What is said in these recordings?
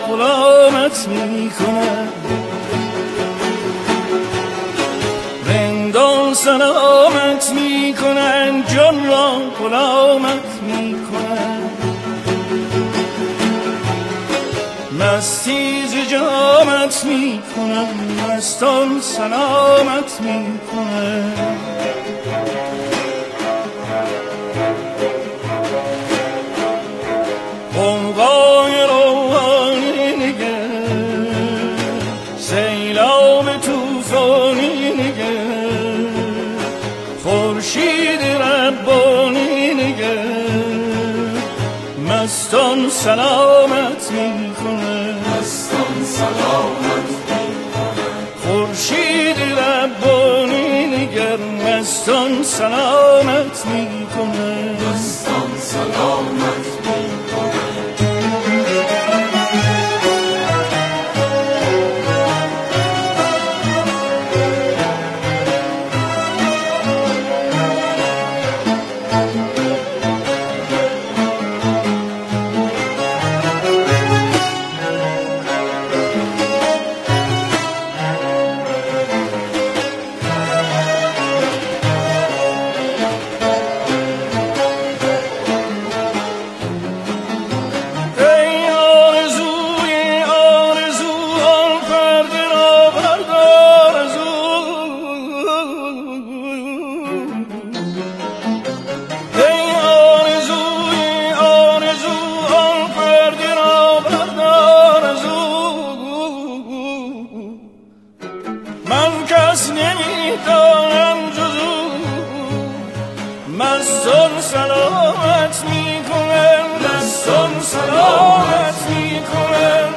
غلامت میکنم، رندان سلامت میکنم، جان را غلامت میکنم، مستی ز جامت میکنم، مستان سلامت میکنم. قوقای روحانی نگر، سیلاب توفانی نگر، خورشید ربانی نگر، مستان سلامت میکنه، مستان سلامت میکنه، خورشید ربانی نگر، مستان سلامت میکنه، مستان سلامت میکنه. مستان سلامت میکنم، مستان سلامت میکنم.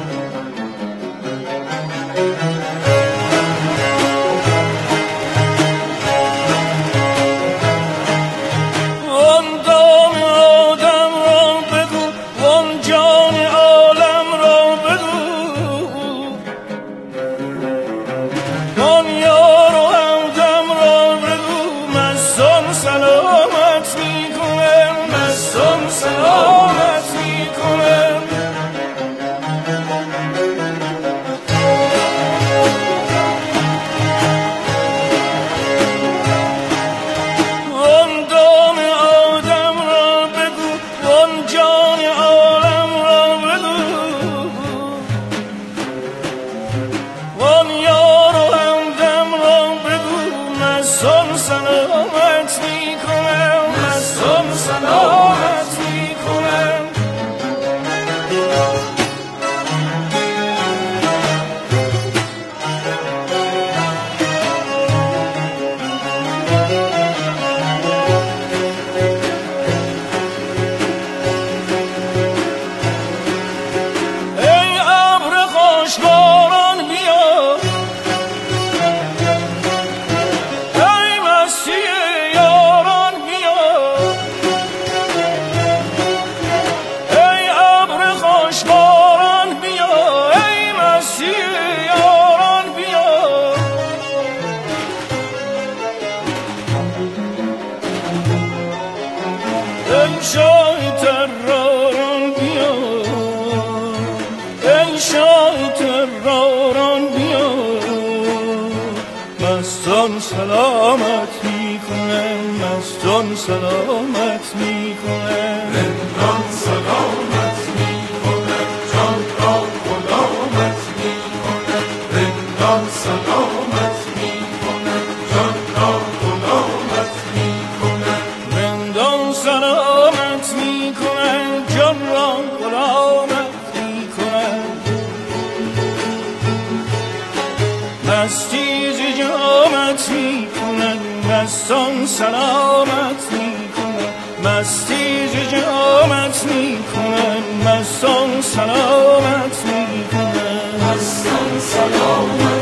وان دام آدم را بگو، وان جان عالم را بگو، وان یار و همدم را بگو، مستان سلامت میکنم، مستان سلامت میکنم. وان دام آدم را بگو، وان جان عالم را بگو، وان یار و همدم را بگو، مستان سلامت میکنم، مستان سلامت میکنم. ای ابر خوشباران بیا، ای مستی یاران بیا، ای ابر خوشباران بیا، ای مستی یاران بیا. ای شاه تراران بیا، ای شاه تراران بیا، مستان سلامت میکنم، مستان سلامت میکنم. رندان سلامت میکنه، جان را غلامت میکنه، رندان سلامت میکنه، جان را غلامت میکنه، رندان سلامت میکنم، جان را غلامت میکنم، مستی ز جامت میکنم، مستان سلامت میکنم، مستی ز جامت میکنم، مستان سلامت میکنم. مستان سلامت